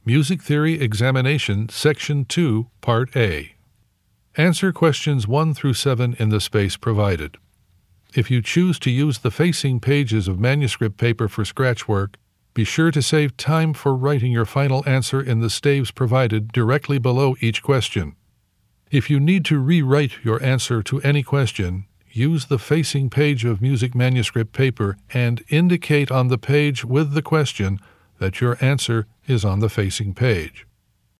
Music Theory Examination, Section 2, Part A. Answer questions 1 through 7 in the space provided. If you choose to use the facing pages of manuscript paper for scratch work, be sure to save time for writing your final answer in the staves provided directly below each question. If you need to rewrite your answer to any question, use the facing page of music manuscript paper and indicate on the page with the question that your answer is on the facing page.